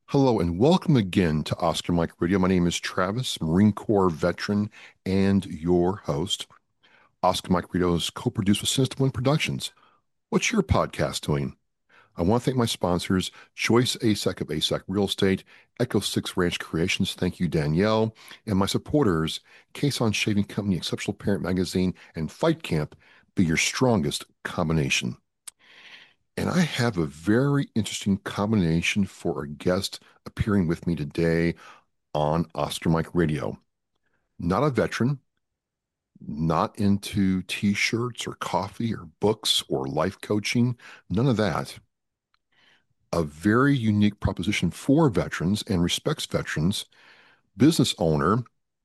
Hello and welcome again to Oscar Mike Radio. My name is Travis, Marine Corps veteran and your host. Oscar Mike Radio is co-produced with Sinister One Productions. What's your podcast doing? I want to thank my sponsors, Joyce Asek of Asek Real Estate, Echo Six Ranch Creations, thank you, Danielle, and my supporters, Case on Shaving Company, Exceptional Parent Magazine, and Fight Camp, be your strongest combination. And I have a very interesting combination for a guest appearing with me today on Oscar Mike Radio. Not a veteran, not into t-shirts or coffee or books or life coaching, none of that. A very unique proposition for veterans and respects veterans, business owner,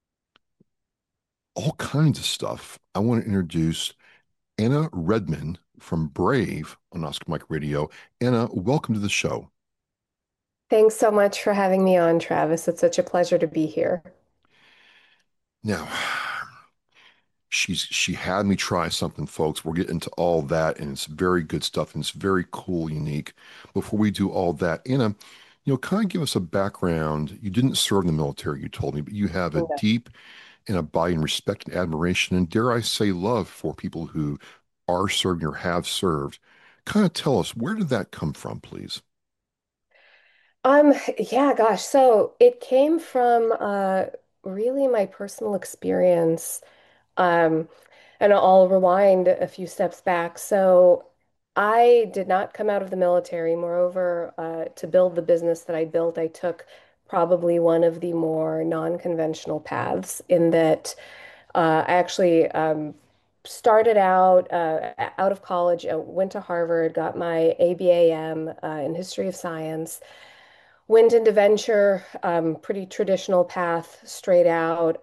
all kinds of stuff. I want to introduce Anna Redman from Brave on Oscar Mike Radio. Anna, welcome to the show. Thanks so much for having me on, Travis. It's such a pleasure to be here. Now, she had me try something, folks. We'll get into all that, and it's very good stuff, and it's very cool, unique. Before we do all that, Anna, kind of give us a background. You didn't serve in the military, you told me, but you have a Yeah. deep and abiding respect and admiration, and dare I say, love for people who are serving or have served. Kind of tell us, where did that come from, please? Yeah, gosh. So it came from really my personal experience. Um, and I'll rewind a few steps back. So I did not come out of the military. Moreover, to build the business that I built, I took probably one of the more non-conventional paths in that I actually started out of college, went to Harvard, got my ABAM in history of science, went into venture, pretty traditional path, straight out.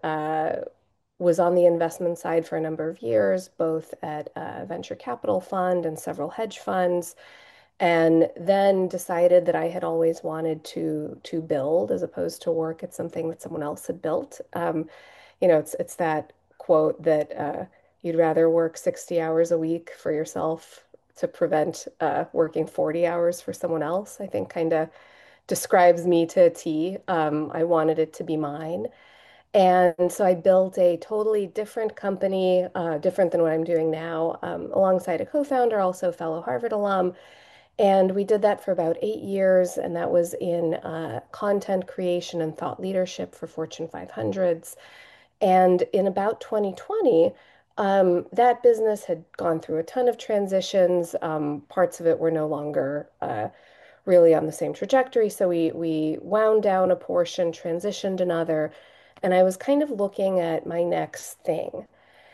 Was on the investment side for a number of years, both at a venture capital fund and several hedge funds, and then decided that I had always wanted to build as opposed to work at something that someone else had built. It's that quote that you'd rather work 60 hours a week for yourself to prevent working 40 hours for someone else. I think kind of describes me to a T. I wanted it to be mine. And so I built a totally different company, different than what I'm doing now, alongside a co-founder, also fellow Harvard alum. And we did that for about 8 years, and that was in content creation and thought leadership for Fortune 500s. And in about 2020, that business had gone through a ton of transitions. Parts of it were no longer really on the same trajectory. So we wound down a portion, transitioned another, and I was kind of looking at my next thing.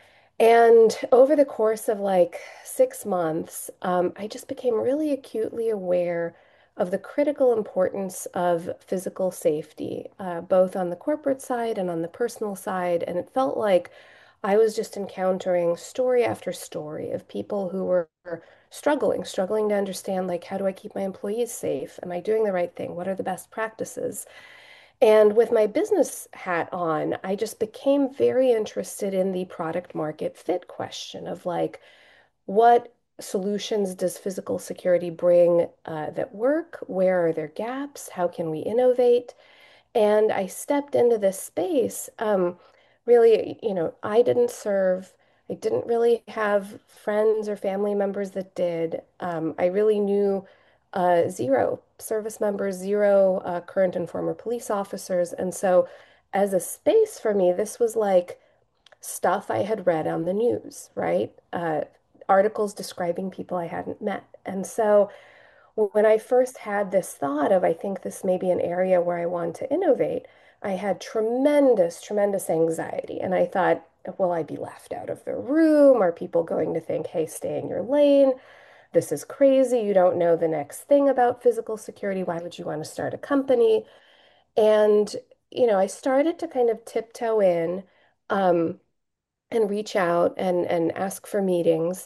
And over the course of like 6 months, I just became really acutely aware of the critical importance of physical safety, both on the corporate side and on the personal side. And it felt like I was just encountering story after story of people who were struggling to understand, like, how do I keep my employees safe? Am I doing the right thing? What are the best practices? And with my business hat on, I just became very interested in the product market fit question of like, what solutions does physical security bring that work? Where are there gaps? How can we innovate? And I stepped into this space. Really, I didn't serve. I didn't really have friends or family members that did. I really knew zero service members, zero current and former police officers. And so, as a space for me, this was like stuff I had read on the news, right? Articles describing people I hadn't met. And so, when I first had this thought of, I think this may be an area where I want to innovate, I had tremendous anxiety. And I thought, will I be left out of the room? Are people going to think, hey, stay in your lane? This is crazy. You don't know the next thing about physical security. Why would you want to start a company? And, I started to kind of tiptoe in um, and reach out and ask for meetings.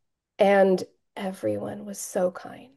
And everyone was so kind.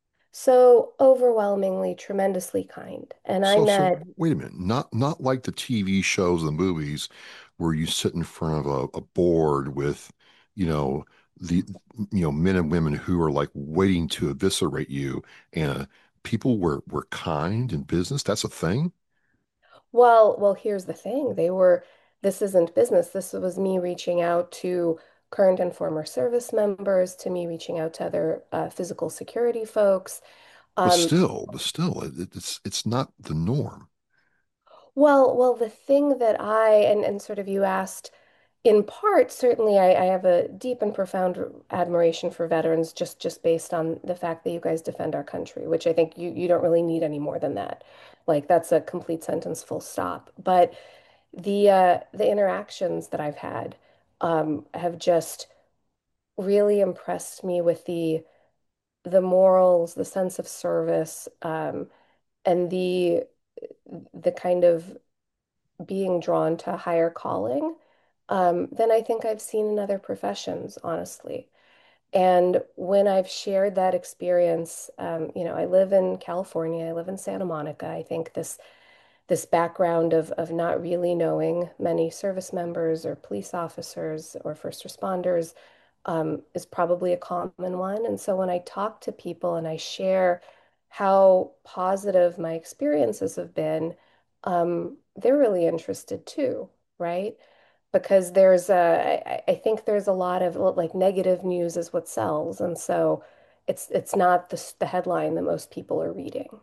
So overwhelmingly, tremendously kind. And I So met, wait a minute. Not like the TV shows, the movies, where you sit in front of a board with, you know, the men and women who are like waiting to eviscerate you, and people were kind in business. That's a thing. Well, here's the thing. This isn't business. This was me reaching out to current and former service members, to me reaching out to other physical security folks. Um, But still, it's not the norm. the thing that and sort of you asked, in part, certainly I have a deep and profound admiration for veterans just based on the fact that you guys defend our country, which I think you don't really need any more than that. Like that's a complete sentence, full stop. But the interactions that I've had have just really impressed me with the morals, the sense of service, and the kind of being drawn to a higher calling than I think I've seen in other professions, honestly. And when I've shared that experience, I live in California, I live in Santa Monica. I think this background of not really knowing many service members or police officers or first responders is probably a common one. And so when I talk to people and I share how positive my experiences have been, they're really interested too, right? Because I think there's a lot of like negative news is what sells, and so it's not the headline that most people are reading.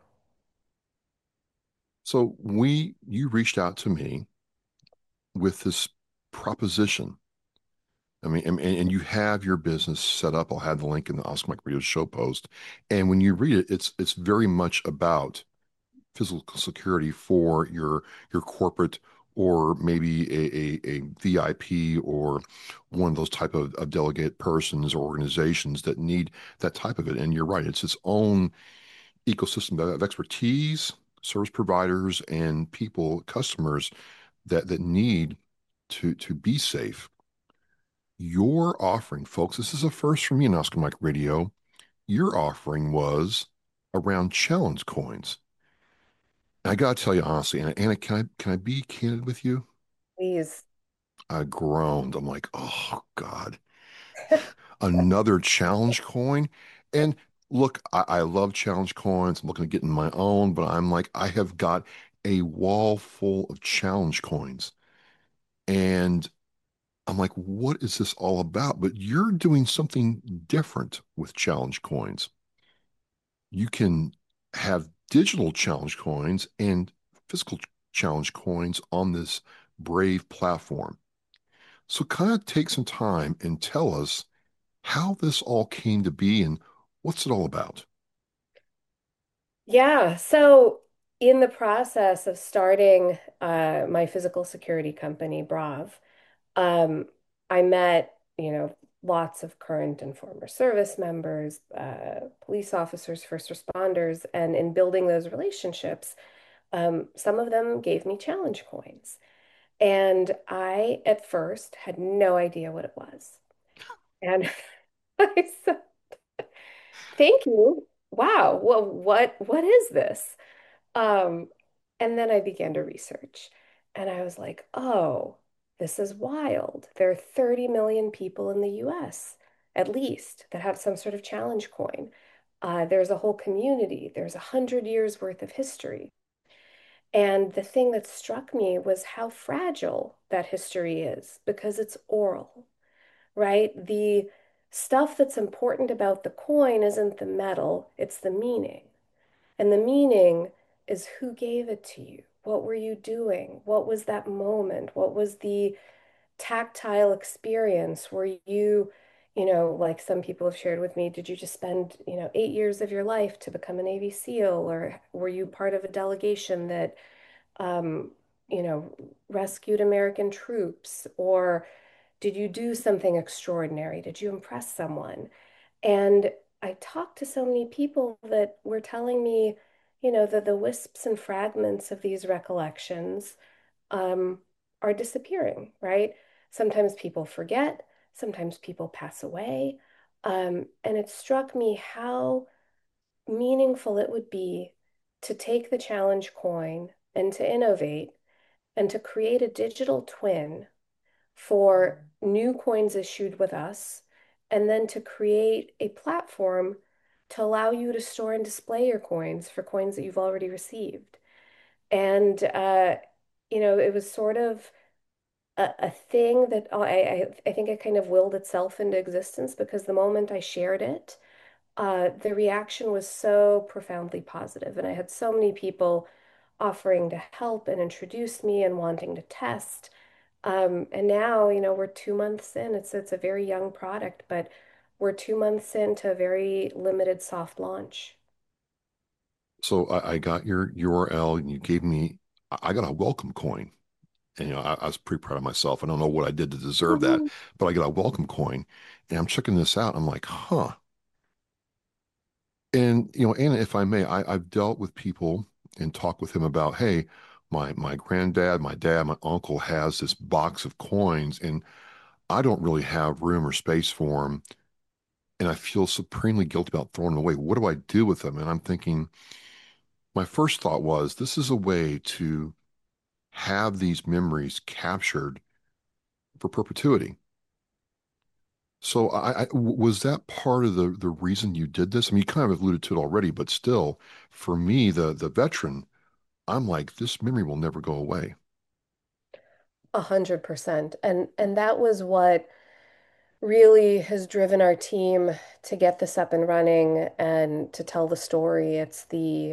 So you reached out to me with this proposition. I mean, and you have your business set up. I'll have the link in the Oscar Mike Radio show post. And when you read it, it's very much about physical security for your corporate or maybe a VIP or one of those type of delegate persons or organizations that need that type of it. And you're right, it's its own ecosystem of expertise, service providers, and people, customers that need to be safe. Your offering, folks, this is a first for me in Oscar Mike Radio. Your offering was around challenge coins. I gotta tell you honestly, Anna, can I be candid with you? Please. I groaned. I'm like, oh God, another challenge coin. And look, I love challenge coins. I'm looking at getting my own, but I'm like, I have got a wall full of challenge coins. And I'm like, what is this all about? But you're doing something different with challenge coins. You can have digital challenge coins and physical challenge coins on this Brave platform. So, kind of take some time and tell us how this all came to be and what's it all about. Yeah, so in the process of starting my physical security company, Brav, um, I met, lots of current and former service members, police officers, first responders, and in building those relationships, some of them gave me challenge coins. And I, at first, had no idea what it was. And I said, thank you. Wow. Well, what is this? Um, and then I began to research and I was like, oh, this is wild. There are 30 million people in the US, at least, that have some sort of challenge coin. There's a whole community. There's 100 years worth of history. And the thing that struck me was how fragile that history is because it's oral, right? The stuff that's important about the coin isn't the metal, it's the meaning. And the meaning is who gave it to you? What were you doing? What was that moment? What was the tactile experience? Were you, like some people have shared with me, did you just spend, 8 years of your life to become a Navy SEAL? Or were you part of a delegation that, um, you know, rescued American troops? Or did you do something extraordinary? Did you impress someone? And I talked to so many people that were telling me, that the wisps and fragments of these recollections um, are disappearing, right? Sometimes people forget, sometimes people pass away. And it struck me how meaningful it would be to take the challenge coin and to innovate and to create a digital twin for new coins issued with us, and then to create a platform to allow you to store and display your coins for coins that you've already received. And it was sort of a thing that I think it kind of willed itself into existence because the moment I shared it, the reaction was so profoundly positive, and I had so many people offering to help and introduce me and wanting to test. And now, we're 2 months in. It's a very young product, but we're 2 months into a very limited soft launch. So I got your URL and you gave me, I got a welcome coin. And, I was pretty proud of myself. I don't know what I did to deserve that, Mhm. but I got a welcome coin and I'm checking this out. I'm like, huh. And, Anna, if I may, I've dealt with people and talked with him about, hey, my granddad, my dad, my uncle has this box of coins and I don't really have room or space for them. And I feel supremely guilty about throwing them away. What do I do with them? And I'm thinking, my first thought was, this is a way to have these memories captured for perpetuity. So was that part of the reason you did this? I mean, you kind of alluded to it already, but still, for me, the veteran, I'm like, this memory will never go away. 100%. And that was what really has driven our team to get this up and running and to tell the story. It's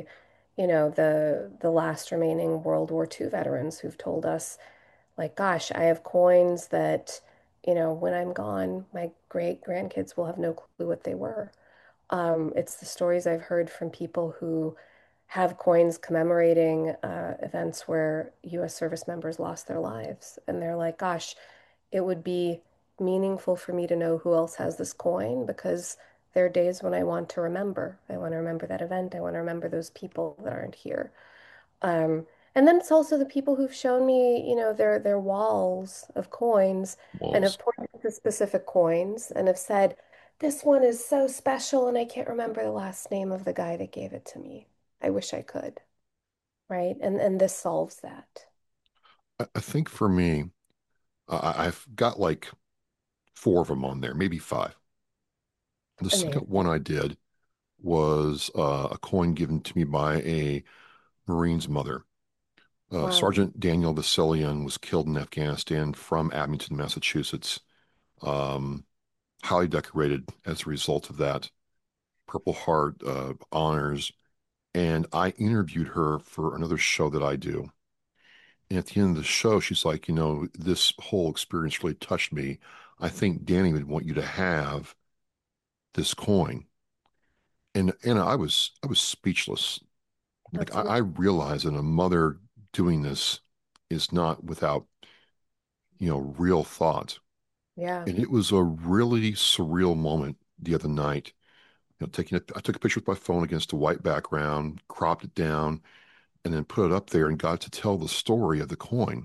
the last remaining World War II veterans who've told us, like, gosh, I have coins that, when I'm gone, my great grandkids will have no clue what they were. It's the stories I've heard from people who have coins commemorating events where U.S. service members lost their lives. And they're like, gosh, it would be meaningful for me to know who else has this coin because there are days when I want to remember. I want to remember that event. I want to remember those people that aren't here. Um, and then it's also the people who've shown me, their walls of coins and have Walls. pointed to specific coins and have said, this one is so special and I can't remember the last name of the guy that gave it to me. I wish I could, right? And this solves that. I think for me, I've got like four of them on there, maybe five. The second one Amazing. I did was a coin given to me by a Marine's mother. Wow. Sergeant Daniel Vasilian was killed in Afghanistan from Abington, Massachusetts. Um, Highly decorated as a result of that. Purple Heart honors. And I interviewed her for another show that I do. And at the end of the show, she's like, this whole experience really touched me. I think Danny would want you to have this coin. And I was speechless. Like That's I amazing. realize that a mother doing this is not without, real thought. Yeah. And it was a really surreal moment the other night. I took a picture with my phone against a white background, cropped it down, and then put it up there and got to tell the story of the coin.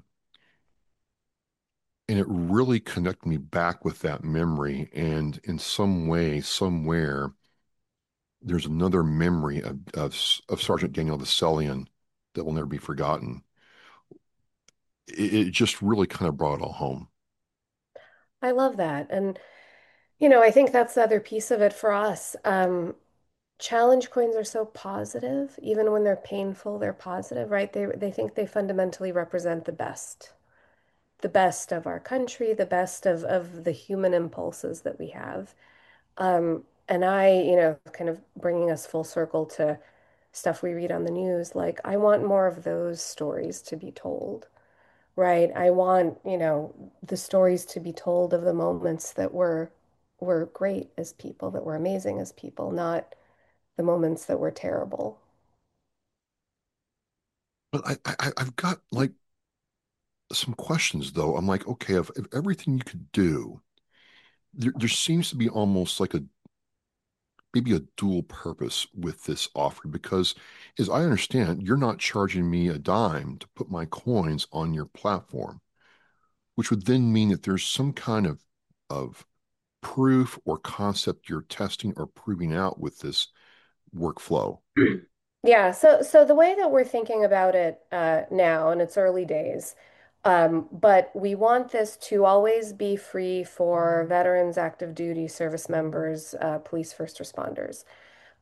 And it really connected me back with that memory. And in some way, somewhere, there's another memory of Sergeant Daniel Vaselian that will never be forgotten. It just really kind of brought it all home. I love that. And, I think that's the other piece of it for us. Challenge coins are so positive, even when they're painful, they're positive, right? They think they fundamentally represent the best of our country, the best of the human impulses that we have. And kind of bringing us full circle to stuff we read on the news, like I want more of those stories to be told, right? I want, the stories to be told of the moments that were great as people, that were amazing as people, not the moments that were terrible. But I've got like some questions though. I'm like, okay, if everything you could do, there seems to be almost like maybe a dual purpose with this offer because as I understand, you're not charging me a dime to put my coins on your platform, which would then mean that there's some kind of proof or concept you're testing or proving out with this workflow. Yeah, so the way that we're thinking about it now, and it's early days, but we want this to always be free for veterans, active duty service members, police first responders.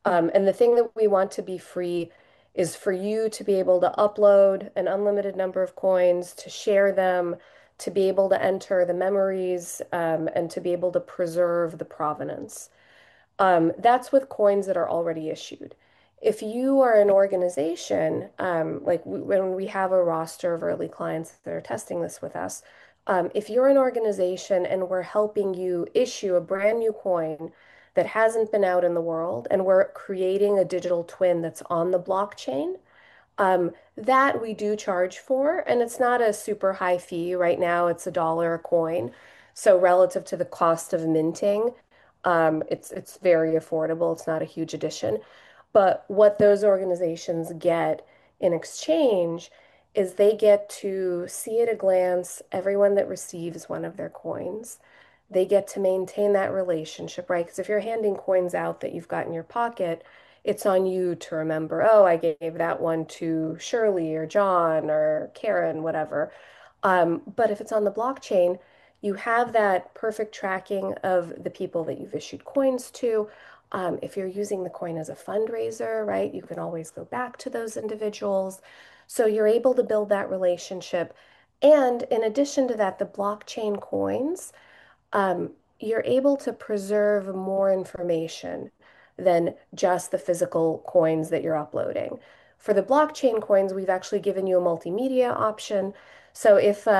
And the thing that we want to be free is for you to be able to upload an unlimited number of coins, to share them, to be able to enter the memories, and to be able to preserve the provenance. That's with coins that are already issued. If you are an organization, when we have a roster of early clients that are testing this with us, if you're an organization and we're helping you issue a brand new coin that hasn't been out in the world, and we're creating a digital twin that's on the blockchain, that we do charge for, and it's not a super high fee. Right now, it's $1 a coin. So relative to the cost of minting, it's very affordable. It's not a huge addition. But what those organizations get in exchange is they get to see at a glance everyone that receives one of their coins. They get to maintain that relationship, right? Because if you're handing coins out that you've got in your pocket, it's on you to remember, oh, I gave that one to Shirley or John or Karen, whatever. But if it's on the blockchain, you have that perfect tracking of the people that you've issued coins to. If you're using the coin as a fundraiser, right, you can always go back to those individuals. So you're able to build that relationship. And in addition to that, the blockchain coins, um, you're able to preserve more information than just the physical coins that you're uploading. For the blockchain coins, we've actually given you a multimedia option. So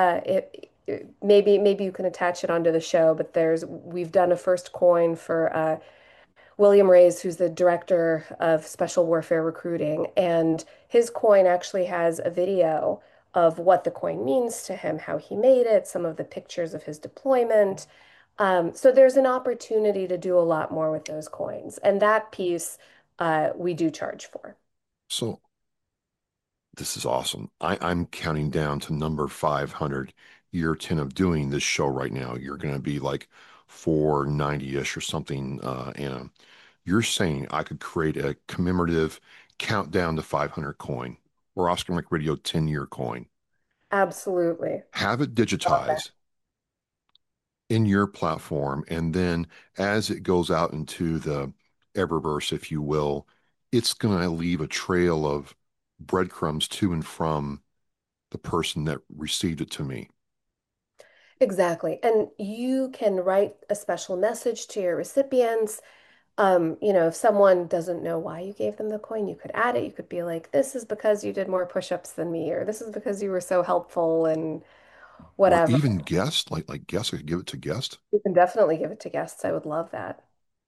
if maybe you can attach it onto the show, but we've done a first coin for William Reyes, who's the director of Special Warfare Recruiting, and his coin actually has a video of what the coin means to him, how he made it, some of the pictures of his deployment. So there's an opportunity to do a lot more with those coins, and that piece we do charge for. So this is awesome. I'm counting down to number 500, year 10 of doing this show right now. You're going to be like 490-ish or something. And you're saying I could create a commemorative countdown to 500 coin or Oscar Mike Radio 10-year coin, Absolutely. have it Love that. digitized in your platform. And then as it goes out into the Eververse, if you will, it's going to leave a trail of breadcrumbs to and from the person that received it to me. Exactly. And you can write a special message to your recipients. If someone doesn't know why you gave them the coin, you could add it. You could be like, this is because you did more push-ups than me, or this is because you were so helpful and Or whatever. even guest, like guest, I could give it to guest. You can definitely give it to guests. I would love that.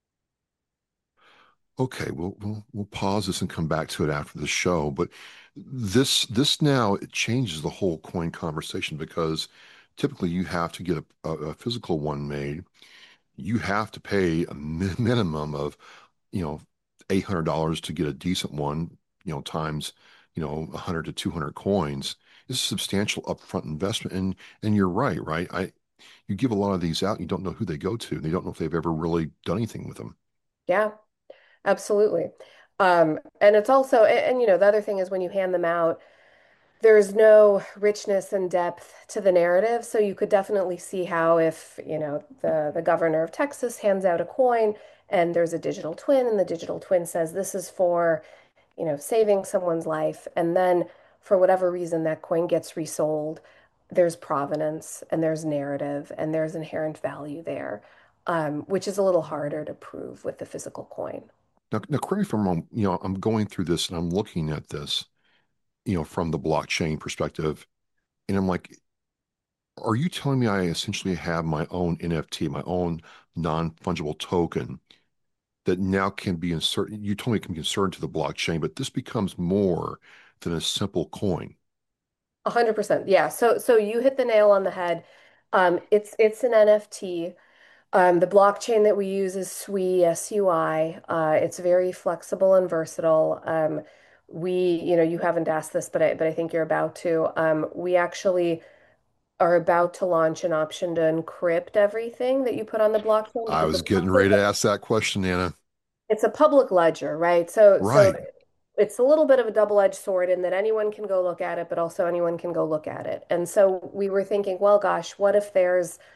Okay, we'll pause this and come back to it after the show. But this now it changes the whole coin conversation because typically you have to get a physical one made. You have to pay a minimum of $800 to get a decent one. Times 100 to 200 coins. It's a substantial upfront investment, and you're right, right? You give a lot of these out, you don't know who they go to, and they don't know if they've ever really done anything with them. Yeah, absolutely. And it's also, the other thing is when you hand them out, there's no richness and depth to the narrative. So you could definitely see how if, the governor of Texas hands out a coin and there's a digital twin and the digital twin says this is for, saving someone's life. And then for whatever reason that coin gets resold, there's provenance and there's narrative and there's inherent value there, which is a little harder to prove with the physical coin. Now, correct me if I'm wrong. I'm going through this and I'm looking at this, from the blockchain perspective, and I'm like, are you telling me I essentially have my own NFT, my own non-fungible token that now can be inserted? You told me it can be inserted to the blockchain, but this becomes more than a simple coin. 100%. Yeah. So you hit the nail on the head. It's an NFT. The blockchain that we use is SUI, SUI. It's very flexible and versatile. You haven't asked this, but I think you're about to. We actually are about to launch an option to encrypt everything that you put on the blockchain I because was getting ready to ask that question, Anna. it's a public ledger, right? So Right. it's a little bit of a double-edged sword in that anyone can go look at it, but also anyone can go look at it. And so we were thinking, well, gosh, what if there's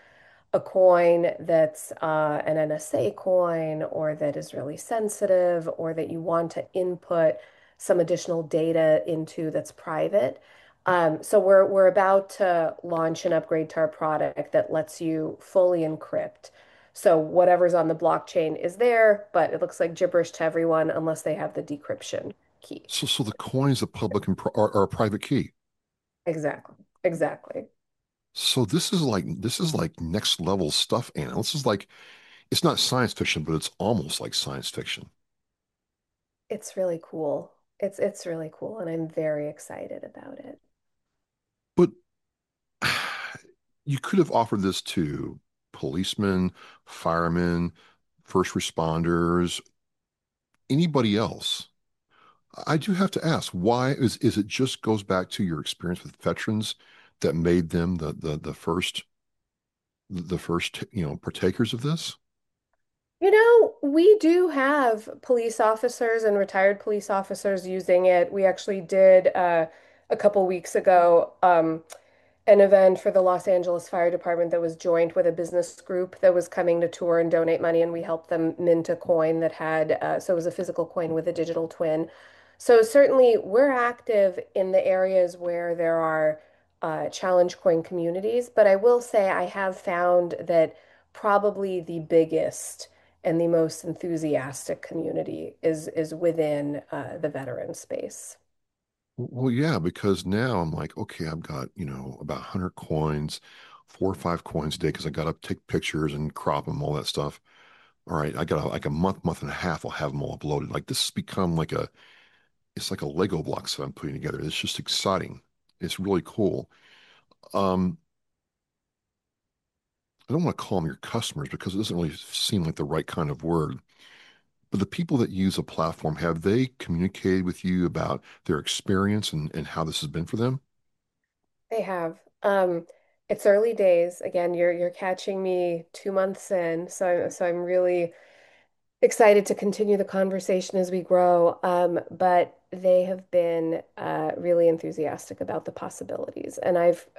a coin that's an NSA coin or that is really sensitive or that you want to input some additional data into that's private. So we're about to launch an upgrade to our product that lets you fully encrypt. So whatever's on the blockchain is there, but it looks like gibberish to everyone unless they have the decryption key. So the coin is a public and are a private key. Exactly. Exactly. So this is like next level stuff, Anna. This is like it's not science fiction, but it's almost like science fiction. It's really cool. It's really cool, and I'm very excited about it. But you could have offered this to policemen, firemen, first responders, anybody else. I do have to ask, why is it just goes back to your experience with veterans that made them the first partakers of this? You know, we do have police officers and retired police officers using it. We actually did a couple weeks ago. An event for the Los Angeles Fire Department that was joined with a business group that was coming to tour and donate money, and we helped them mint a coin that had, so it was a physical coin with a digital twin. So certainly we're active in the areas where there are challenge coin communities, but I will say I have found that probably the biggest and the most enthusiastic community is within the veteran space. Well, yeah, because now I'm like, okay, I've got, about 100 coins, 4 or 5 coins a day because I got to take pictures and crop them, all that stuff. All right, I got like a month and a half, I'll have them all uploaded. Like this has become it's like a Lego block set I'm putting together. It's just exciting. It's really cool. Um, I don't want to call them your customers because it doesn't really seem like the right kind of word. But the people that use a platform, have they communicated with you about their experience and how this has been for them? They have. It's early days. Again, you're catching me 2 months in, so I'm really excited to continue the conversation as we grow. But they have been really enthusiastic about the possibilities, and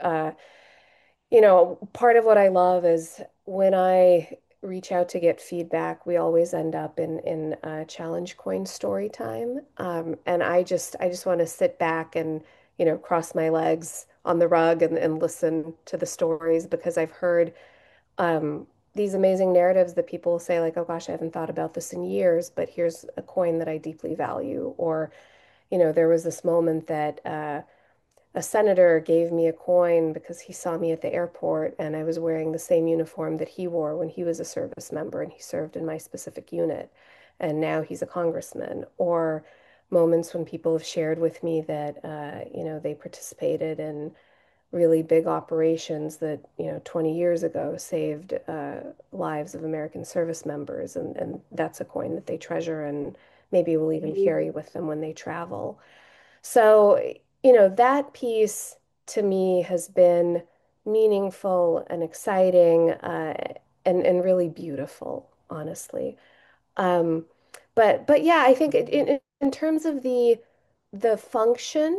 part of what I love is when I reach out to get feedback, we always end up in challenge coin story time. And I just want to sit back and, cross my legs on the rug and listen to the stories because I've heard these amazing narratives that people say like, oh gosh, I haven't thought about this in years, but here's a coin that I deeply value. Or, there was this moment that a senator gave me a coin because he saw me at the airport and I was wearing the same uniform that he wore when he was a service member and he served in my specific unit. And now he's a congressman. Or moments when people have shared with me that, they participated in really big operations that, 20 years ago saved lives of American service members. And that's a coin that they treasure and maybe will even carry with them when they travel. So, that piece to me has been meaningful and exciting, and really beautiful, honestly. Um, but yeah, I think in terms of the function,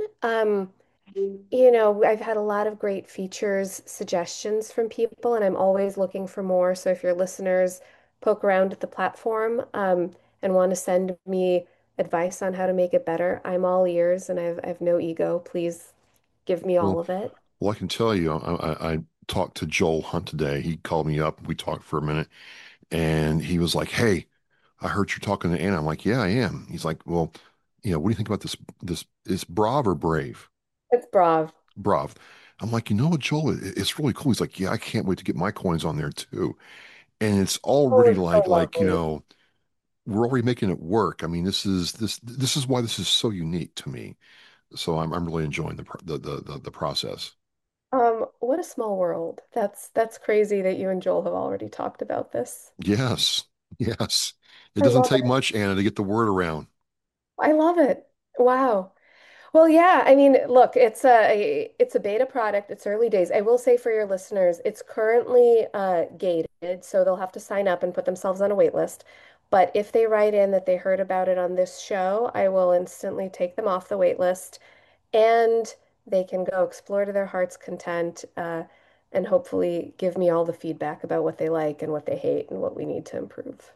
I've had a lot of great features, suggestions from people, and I'm always looking for more. So if your listeners poke around at the platform, and want to send me advice on how to make it better, I'm all ears and I've no ego. Please give me all Well, of it. well, I can tell you, I talked to Joel Hunt today. He called me up. We talked for a minute, and he was like, "Hey, I heard you're talking to Anna." I'm like, "Yeah, I am." He's like, "Well, what do you think about this? This is Brav or Brave? It's Brav. Brav." I'm like, "You know what, Joel? It's really cool." He's like, "Yeah, I can't wait to get my coins on there too." And it's Oh, already it's so lovely. we're already making it work. I mean, this is why this is so unique to me. So I'm really enjoying the process. What a small world. That's crazy that you and Joel have already talked about this. Yes, yes. It I doesn't love take it. much, Anna, to get the word around. I love it. Wow. Well, yeah, I mean, look, it's a beta product. It's early days. I will say for your listeners, it's currently gated, so they'll have to sign up and put themselves on a wait list. But if they write in that they heard about it on this show, I will instantly take them off the wait list and they can go explore to their heart's content. and hopefully give me all the feedback about what they like and what they hate and what we need to improve.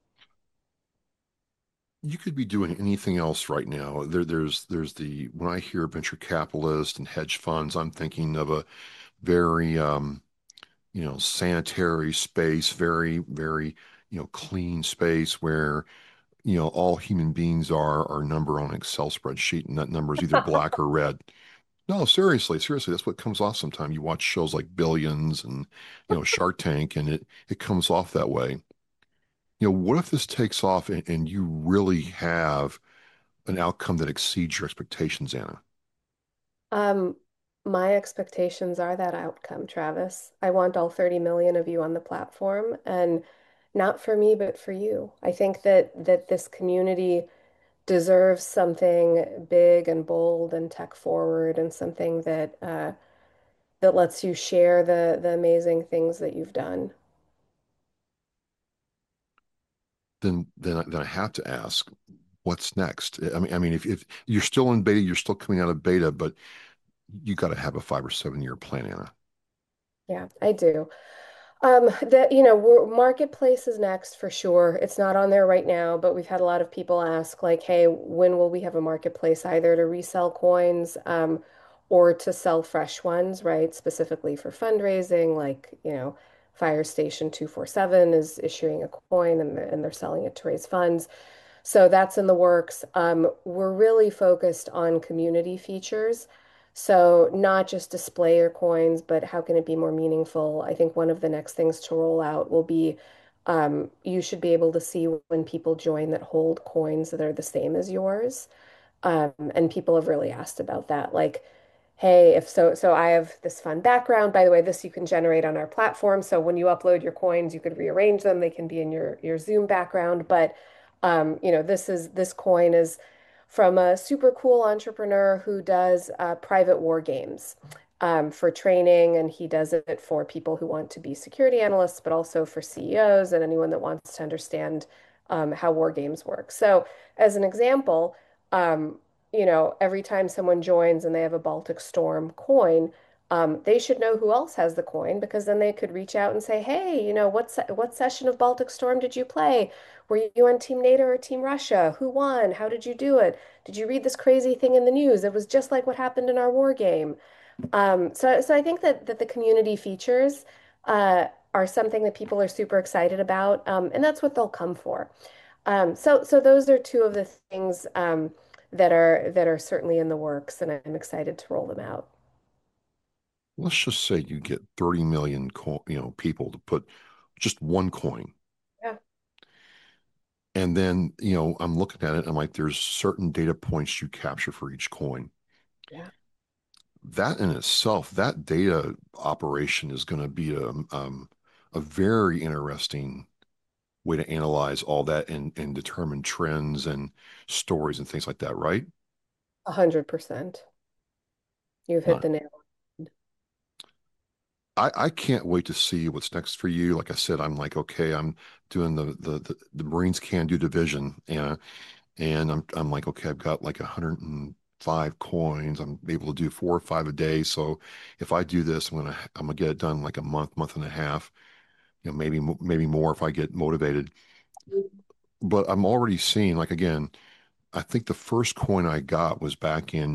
You could be doing anything else right now. There's the when I hear venture capitalist and hedge funds, I'm thinking of a very sanitary space, very clean space where all human beings are a number on an Excel spreadsheet, and that number is either black or red. No, seriously, that's what comes off sometimes. You watch shows like Billions and Shark Tank, and it comes off that way. What if this takes off and you really have an outcome that exceeds your expectations, Anna? Um, my expectations are that outcome, Travis. I want all 30 million of you on the platform, and not for me, but for you. I think that this community deserves something big and bold and tech forward and something that lets you share the amazing things that you've done. Then I have to ask, what's next? I mean, if you're still in beta, you're still coming out of beta, but you got to have a 5 or 7 year plan, Anna. Yeah, I do. Marketplace is next for sure. It's not on there right now, but we've had a lot of people ask, like, hey, when will we have a marketplace either to resell coins, or to sell fresh ones, right? Specifically for fundraising, like, Fire Station 247 is issuing a coin and they're selling it to raise funds. So that's in the works. We're really focused on community features. So not just display your coins, but how can it be more meaningful? I think one of the next things to roll out will be you should be able to see when people join that hold coins that are the same as yours. And people have really asked about that. Like, hey, if so I have this fun background. By the way, this you can generate on our platform. So when you upload your coins, you could rearrange them. They can be in your Zoom background. But this coin is from a super cool entrepreneur who does private war games for training, and he does it for people who want to be security analysts, but also for CEOs and anyone that wants to understand how war games work. So, as an example, um, every time someone joins and they have a Baltic Storm coin, they should know who else has the coin because then they could reach out and say, "Hey, what session of Baltic Storm did you play? Were you on Team NATO or Team Russia? Who won? How did you do it? Did you read this crazy thing in the news? It was just like what happened in our war game." So I think that the community features are something that people are super excited about, and that's what they'll come for. So those are two of the things that are certainly in the works, and I'm excited to roll them out. Let's just say you get 30 million people to put just one coin. Yeah, And then, I'm looking at it, I'm like, there's certain data points you capture for each coin. yeah, That in itself, that data operation is going to be a very interesting way to analyze all that and determine trends and stories and things like that, right? 100%. You've hit Uh, the nail. I can't wait to see what's next for you. Like I said, I'm like, okay, I'm doing the Marines Can Do division, and I'm like, okay, I've got like 105 coins. I'm able to do 4 or 5 a day. So if I do this, I'm gonna get it done in like a month and a half. Maybe more if I get motivated. But I'm already seeing, like, again, I think the first coin I got was back in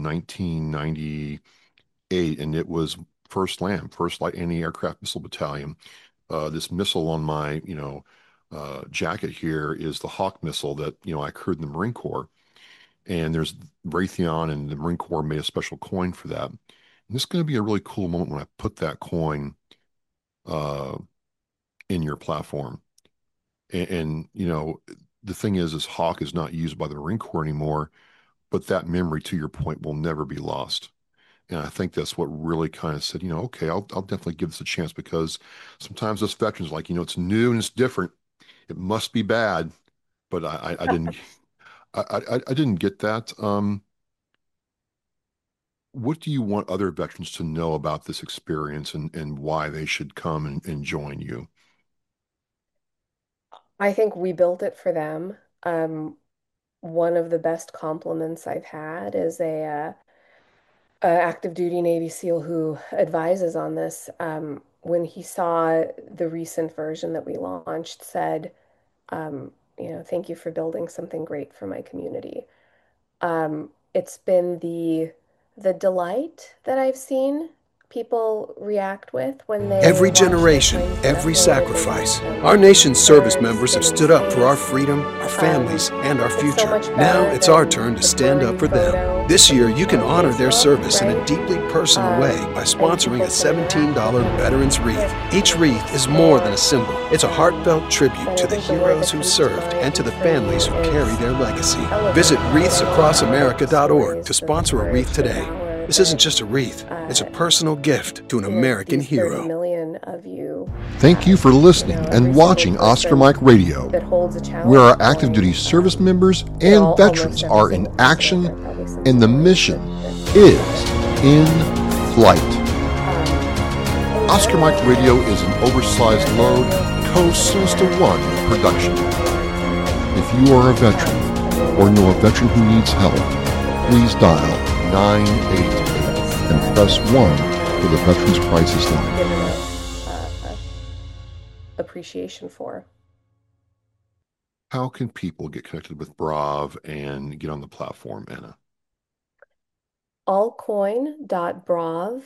1998, and it was First LAM, First Light Anti-Aircraft Missile Battalion. This missile on my jacket here is the Hawk missile that I crewed in the Marine Corps. And there's Raytheon, and the Marine Corps made a special coin for that. And this is going to be a really cool moment when I put that coin uh, in your platform. And the thing is Hawk is not used by the Marine Corps anymore, but that memory, to your point, will never be lost. And I think that's what really kind of said, okay, I'll definitely give this a chance because sometimes us veterans like, it's new and it's different. It must be bad, but I didn't I didn't get that. What do you want other veterans to know about this experience and why they should come and join you? I think we built it for them. One of the best compliments I've had is active duty Navy SEAL who advises on this, when he saw the recent version that we launched, said, thank you for building something great for my community. It's been the delight that I've seen people react with when they Every watch their generation, claims get every uploaded sacrifice. and Our nation's service shared members have in stood up for our space. freedom, our families, and our It's so future. much Now better it's our than turn to the stand up blurry for them. photo This year, you can on honor their Facebook, service in a right? deeply personal way by And sponsoring people a can interact $17 with them Veterans Wreath. with Each wreath is more than a symbol. It's a heartfelt tribute And to I the think the word heroes that who comes to served mind and to the for families me who is carry their legacy. elevate. Visit wreathsacrossamerica.org to Stories, sponsor a wreath the today. valor This isn't that, just a wreath, it's a personal gift to an American these 30 hero. million of you Thank you for listening every and single watching Oscar person Mike Radio, that holds a challenge where our going, active duty service members all- and almost veterans every are in single person out action there probably some and the sort of mission that- is in flight. and Oscar Mike Radio is an oversized load Co-Sinister One production. If you are a veteran or know a veteran who needs help, please dial 988 and press 1 for the Veterans Crisis Line. given appreciation for. How can people get connected with Brav and get on the platform, Anna? Allcoin.brav,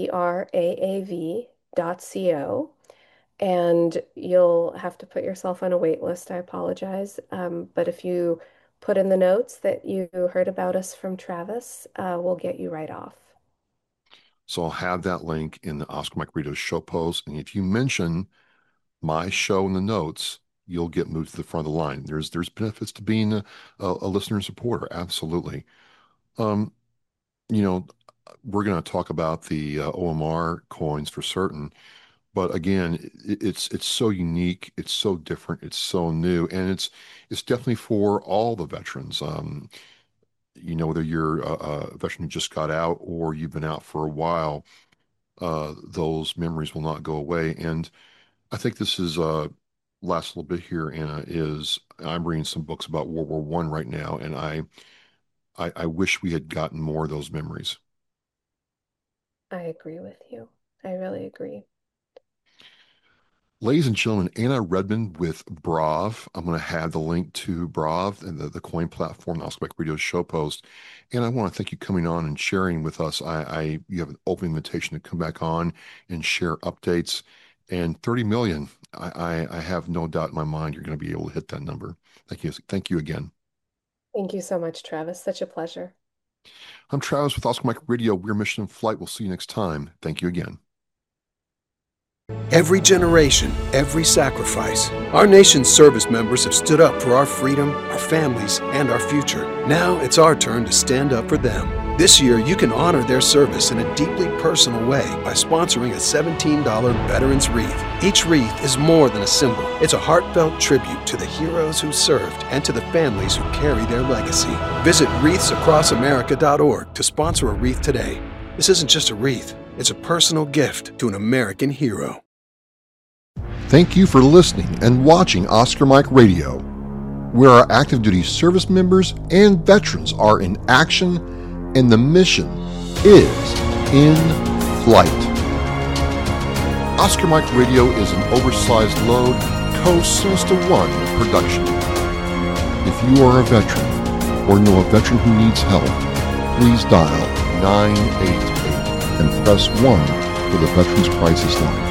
BRAAV.co, and you'll have to put yourself on a wait list. I apologize. But if you put in the notes that you heard about us from Travis, we'll get you right off. So I'll have that link in the Oscar Mike Radio show post. And if you mention my show in the notes, you'll get moved to the front of the line. There's benefits to being a listener and supporter. Absolutely. Um, you know, we're going to talk about the OMR coins for certain. But again, it's so unique, it's so different, it's so new, and it's definitely for all the veterans. Whether you're a veteran who just got out or you've been out for a while, those memories will not go away. And I think this is last little bit here, Anna, is I'm reading some books about World War One right now, and I wish we had gotten more of those memories. I agree with you. I really agree. Ladies and gentlemen, Anna Redmond with Brav. I'm going to have the link to Brav and the coin platform, the Oscar Mike Radio show post. And I want to thank you coming on and sharing with us. You have an open invitation to come back on and share updates. And 30 million, I have no doubt in my mind you're going to be able to hit that number. Thank you. Thank you again. Thank you so much, Travis. Such a pleasure. I'm Travis with Oscar Mike Radio. We're Mission in Flight. We'll see you next time. Thank you again. Every generation, every sacrifice. Our nation's service members have stood up for our freedom, our families, and our future. Now it's our turn to stand up for them. This year, you can honor their service in a deeply personal way by sponsoring a $17 Veterans Wreath. Each wreath is more than a symbol. It's a heartfelt tribute to the heroes who served and to the families who carry their legacy. Visit wreathsacrossamerica.org to sponsor a wreath today. This isn't just a wreath, it's a personal gift to an American hero. Thank you for listening and watching Oscar Mike Radio, where our active duty service members and veterans are in action and the mission is in flight. Oscar Mike Radio is an oversized load Co-Sinister One production. If you are a veteran or know a veteran who needs help, please dial 988 and press 1 for the Veterans Crisis Line.